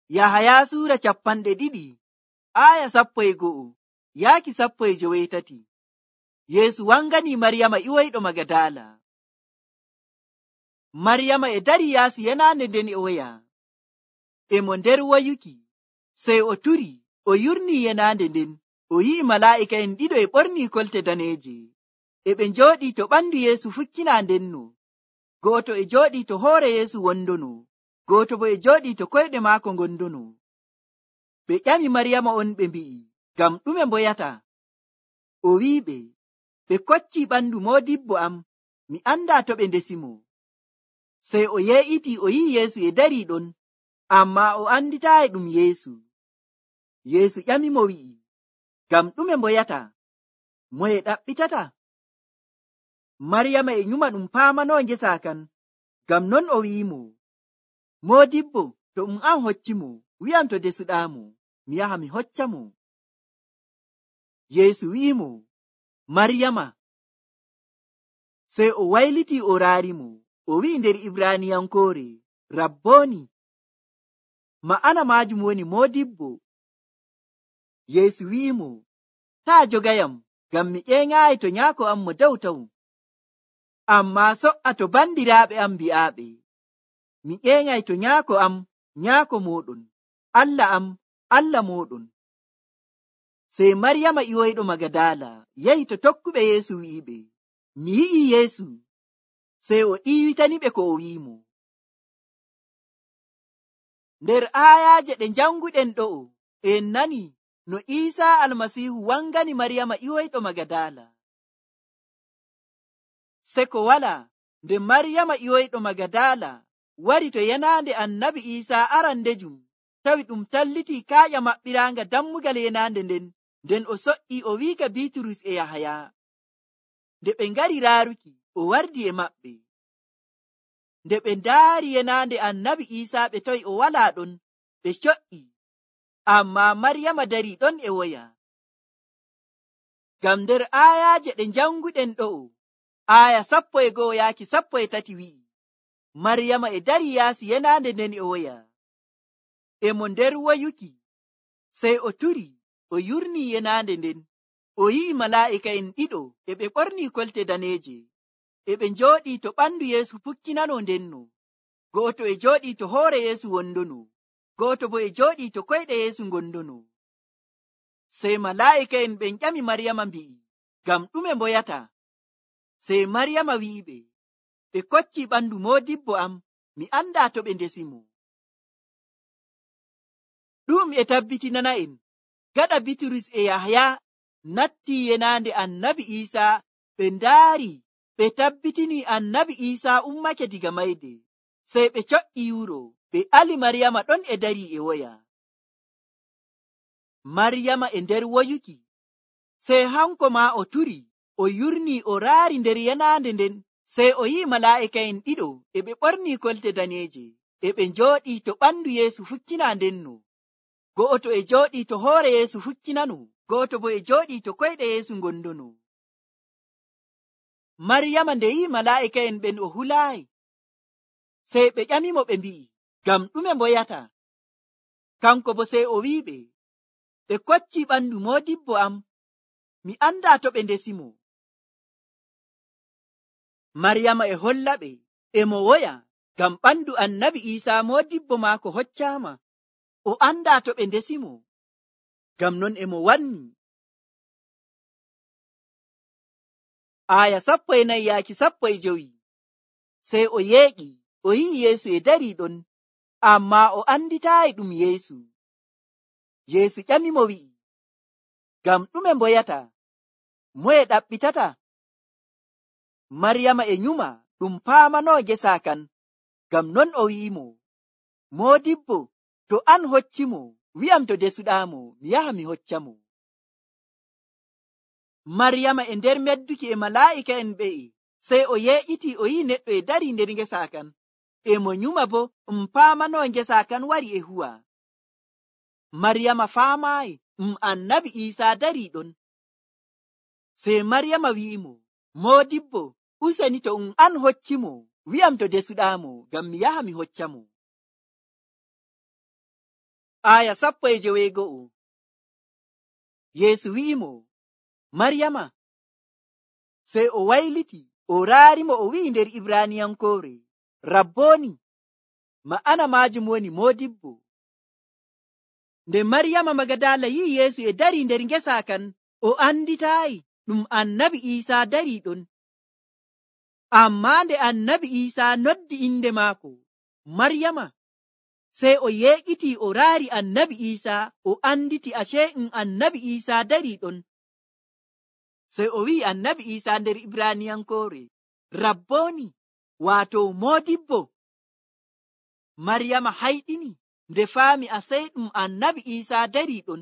Yahaya sura 2 aya 11 yaaki 18. Yesu wangani Maryama iwoyɗo Magadala. Maryama e dari yaasi yenande nden o woya. Emo nder woyuki, sey o turi, o yurni yenande nden, o yi'i mala'ika en ɗiɗo e ɓorni kolte daneeje. E ɓe njooɗi to ɓandu Yesu fukkina ndenno. Gooto e jooɗi to hoore Yesu wondono, gooto bo e jooɗi to koyɗe maako gondono. Ɓe ƴami Maryama on ɓe mbi'i, ngam ɗume mboyata? O wi'iɓe, ɓe kocci ɓandu modibbo am, mi anda to ɓe ndesimo. Sey o ye'iti o yi'i Yesu e dari ɗon, amma o anditaayi ɗum Yesu. Yesu ƴami mo wi'i, ngam ɗume mboyata? Moye ɗaɓɓitata? Maryama e nyuma ɗum paamano ngesa kan, ngam non o wi'imo, modibbo, to an hoccimo, wi'am to desuɗamo, mi yaha mi hoccamo. Yesu wi'imo, Maryama. Sey o wayliti o raarimo, o wi'i nder Ibraniyankore, Rabboni. Ma'ana majum woni modibbo. Yesu wi'imo, taa jogayam, ngam mi ƴeŋaayi to nyaako am mo dow taw. Amma so'a to bandiraaɓe am mbi'aaɓe, mi ƴeŋay to nyaako am, nyaako moɗon, Allah am, Allah moɗon. Sey Maryama iwoyɗo Magadala yahi to tokkuɓe Yesu wi'iɓe, mi yi'i Yesu. Sey o ɗiwitani ɓe ko o wi'imo. Nder ayaje ɗe janguɗen ɗo'o, en nani no Isa almasihu wangani Maryama iwoyɗo Magadala. Seko wala nde Maryama iwoyɗo Magadala wari to yenande annabi Isa arandejum, tawi ɗum talliti kaaƴa maɓɓiranga dammugal yenande nden o so'i o wiika Bitrus e Yahaya. Nde ɓe ngari raaruki, o wardi e maɓɓe. Nde ɓe ndaari yenande annabi Isa ɓe toyi o wala ɗon, ɓe co'i, amma Maryama dari ɗon e woya. Ngam nder ayaje ɗe janguɗen ɗo'o, aya 11 yaaki 13 wi'i, Maryama e dari yaasi yenande nden e woya. Emo nder woyuki, sey o turi, o yurni yenande nden, o yi'i mala'ika en ɗiɗo e ɓe ɓorni kolte daneeje, e ɓe njooɗi to ɓandu Yesu fukkinano ndenno. Gooto e jooɗi to hoore Yesu wondono, gooto bo e jooɗi to koyɗe Yesu gondono. Sey mala'ika en ɓen ƴami Maryama mbi'i, ngam ɗume mboyata? Sey Maryama wi'iɓe, ɓe kocci ɓandu modibbo am, mi anda to ɓe ndesimo. Ɗum e tabbitinana en, gaɗa Bitrus e Yahaya natti yenande annabi Isa, ɓe ndaari, ɓe tabbitini annabi Isa ummake diga mayde, sey ɓe co'i wuro, ɓe ali Maryama ɗon e dari e woya. Maryama e nder woyuki, sey hanko ma o turi, o yurni o raari nder yenande nden, sey o yi'i mala'ika en ɗiɗo e ɓe ɓorni kolte daneeje, e ɓe njooɗi to ɓandu Yesu fukkina ndenno. Go'oto e jooɗi to hoore Yesu fukkinano, go'oto bo e jooɗi to koyɗe Yesu gondono. Maryama nde yi'i mala'ika en ɓen o hulaayi, sey ɓe ƴamimo ɓe mbi'i, ngam ɗume mboyata? Kanko bo sey o wi'iɓe, ɓe kocci ɓandu modibbo am, mi anda to ɓe ndesimo. Maryama e hollaɓe emo woya, ngam ɓandu annabi Isa modibbo maako hoccama, o anda to ɓe ndesimo, ngam non emo wanni. Aya 14 yaaki 15. Sey o yeeƴi, o yi'i Yesu e dari ɗon, amma o anditaayi ɗum Yesu. Yesu ƴami mo wi'i, ngam ɗume mboyata? Moye ɗaɓɓitata? Maryama e nyuma ɗum paamano ngesa kan, ngam non o wi'imo, modibbo, to an hoccimo, wi'am to desuɗamo, mi yaha mi hoccamo. Maryama e nder medduki e mala'ika en ɓe'i, sey o ye'iti o yi'i neɗɗo e dari nder ngesa kan, e mo nyuma bo paamano ngesa kan wari e huwa. Maryama faamaayi annabi Isa dari ɗon. Sey Maryama wi'imo, modibbo, useni to an hoccimo, wi'am to desuɗamo, ngam mi yaha mi hoccamo. aya 11. Yeesu wi'imo, Maryama. Sey o wayliti o raarimo o wi'i nder Ibraniyankore, Rabboni, ma'ana majum woni modibbo. Nde Maryama Magadala yi'i Yeesu e dari nder ngesa kan, o anditaayi ɗum annabi Isa dari ɗon. Amma nde annabi Isa noddi inde maako, Maryama, sey o yeeƙiti o raari annabi Isa, o anditi ashe annabi Isa dari ɗon. Sey o wi'i annabi Isa nder Ibraniyankore, Rabboni, wato modibbo. Maryama hayɗini nde faami asey ɗum annabi Isa dari ɗon.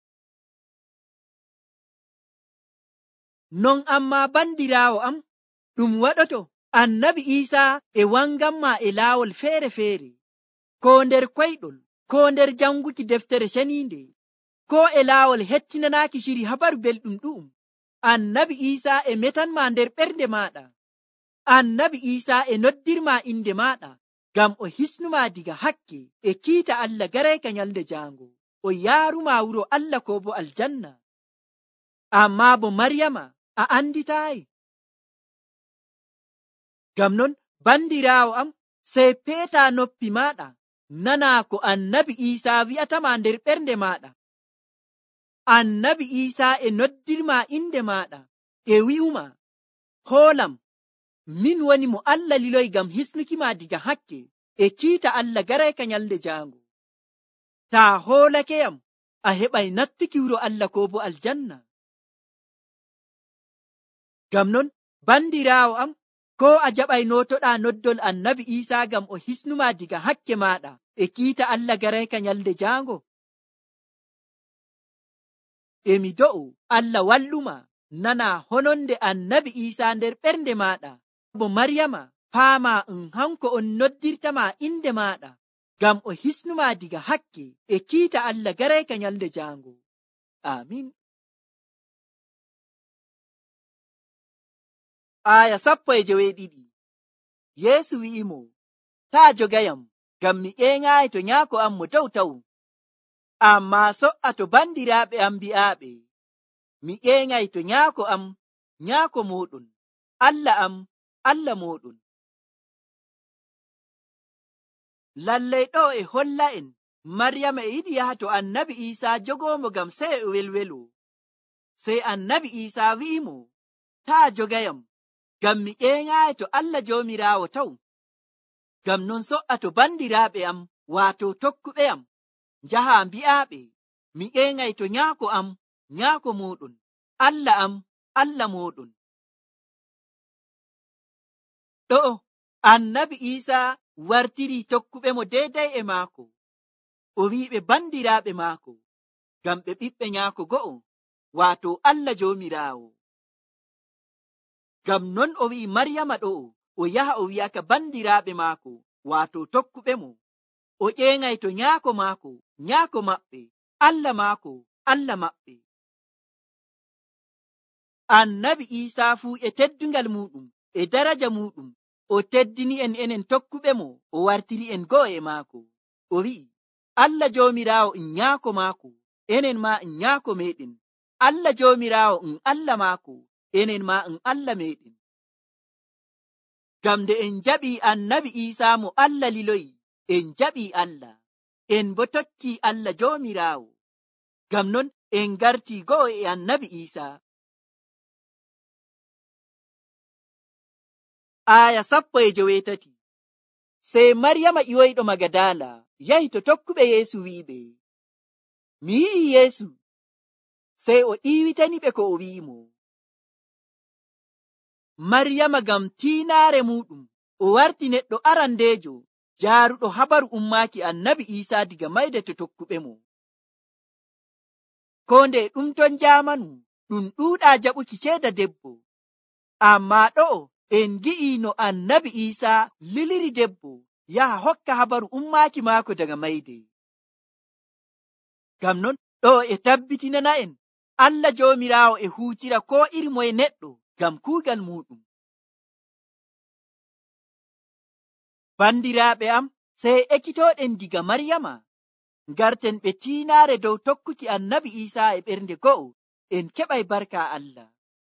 Non amma bandiraawo am, ɗum waɗoto annabi Isa e wangamma e laawol feere-feere, ko nder koyɗol, ko nder janguki deftere ceniinde, ko e laawol hettinanaaki shiri habaru belɗum ɗu'um. Annabi Isa e metanma nder ɓernde maɗa. Annabi Isa e noddirma inde maɗa, ngam o hisnuma diga hakke e kiita Allah garayka nyalde jango, o yaaruma wuro Allah ko bo aljanna. Amma bo Maryama, a anditaayi. Ngam non bandiraawo am, sey peeta noppi maɗa, nana ko annabi Isa wi'atama nder ɓernde maɗa. Annabi Isa e noddirma inde maɗa, e wi'uma, hoolam, min woni mo Allah liloy ngam hisnukima diga hakke e kiita Allah garayka nyalde jango. Ta hoolakeyam, a heɓay nattuki wuro Allah ko bo aljanna. Ngam non bandiraawo am, ko a jaɓay notoɗa noddol annabi Isa ngam o hisnuma diga hakke maɗa e kiita Allah garayka nyalde jango. Emi do'u Allah walluma nana hononde annabi Isa nder ɓernde maɗa. Bo Maryama, faama hanko on noddirtama inde maɗa, ngam o hisnuma diga hakke e kiita Allah garayka nyalde jango. Amin. Aya 12. Yeesu wi'imo, ta jogayam, ngam mi ƴeeŋaayi to nyaako am mo dow taw. Amma so'a to bandiraaɓe am mbi'aaɓe, mi ƴeeŋay to nyaako am, nyaako moɗon, Allah am, Allah moɗon. Lallay ɗo e holla en Maryama e yiɗi yaha to annabi Isa jogoomo ngam sey o welwelo. Sey annabi Isa wi'imo, ta jogayam, ngam mi ƴeeŋaayi to Allah Joomiraawo taw. Ngam non so'a to bandiraaɓe am, wato tokkuɓe am, njaha mbi'aaɓe, mi ƴeeŋay to nyaako am, nyaako moɗon, Allah am, Allah moɗon. Ɗo annabi Isa wartiri tokkuɓe mo deydey e maako, o wi'iɓe bandiraaɓe maako, ngam ɓe ɓiɓɓe nyaako go'o, wato Allah Joomiraawo. Ngam non o wi'i Maryama ɗo o yaha o wi'aka bandiraaɓe maako, wato tokkuɓe mo, o ƴeeŋay to nyaako maako, nyaako maɓɓe, Allah maako, Allah maɓɓe. Annabi Isa fuu e teddungal muɗum e daraja muɗum, o teddini en enen tokkuɓe mo, o wartiri en go'o e maako. O wi'i, Allah Joomiraawo nyaako maako, enen ma nyaako meɗen. Allah Joomiraawo Allah maako, enen ma Allah meɗen. Ngam nde en jaɓi annabi Isa mo Allah liloyi, en jaɓi Allah, en bo tokki Allah Joomiraawo. Ngam non en garti go'o e annabi Isa. Aya 18. Sey Maryama ƴiwoyɗo Magadala yahi to tokkuɓe Yeesu wi'iɓe, mi yi'i Yeesu. Sey o ɗiwitani ɓe ko o wi'imo. Maryama ngam tiinaare muɗum, o warti neɗɗo arandeejo jaaruɗo habaru ummaaki annabi Isa diga mayde to tokkuɓe mo. Ko nde ɗum ton jamanu ɗum ɗuuɗa jaɓuki ceeda debbo, amma ɗo en gi'i no annabi Isa liliri debbo yaha hokka habaru ummaaki maako daga mayde. Ngam non ɗo e tabbitinana en Allah Joomiraawo e huutira ko iri moye neɗɗo ngam kuugal muɗum. Bandiraaɓe am, sey ekkitoɗen diga Maryama. ngarten ɓe tiinaare dow tokkuki annabi Iisaa e ɓernde go'o, en keɓay barka Allah.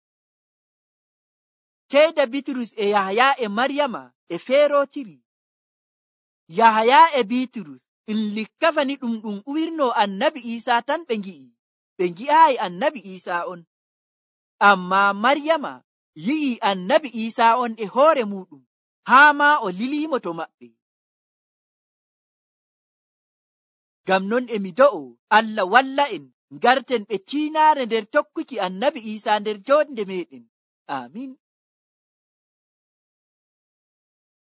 Ceyda Bitrus e Yahaya e Maryama e feerotiri. Yahaya e Bitrus in likkafani ɗum uwirno annabi Iisaa tan ɓe ngi'i, ɓe ngi'aayi annabi Iisaa on. Amma Maryama yi'i annabi Iisaa on e hoore muɗum, haa ma o liliimo to maɓɓe. Ngam non emi do'o Allah walla en ngarten ɓe tiinaare nder tokkuki annabi Iisaa nder joonde meɗen. Amin.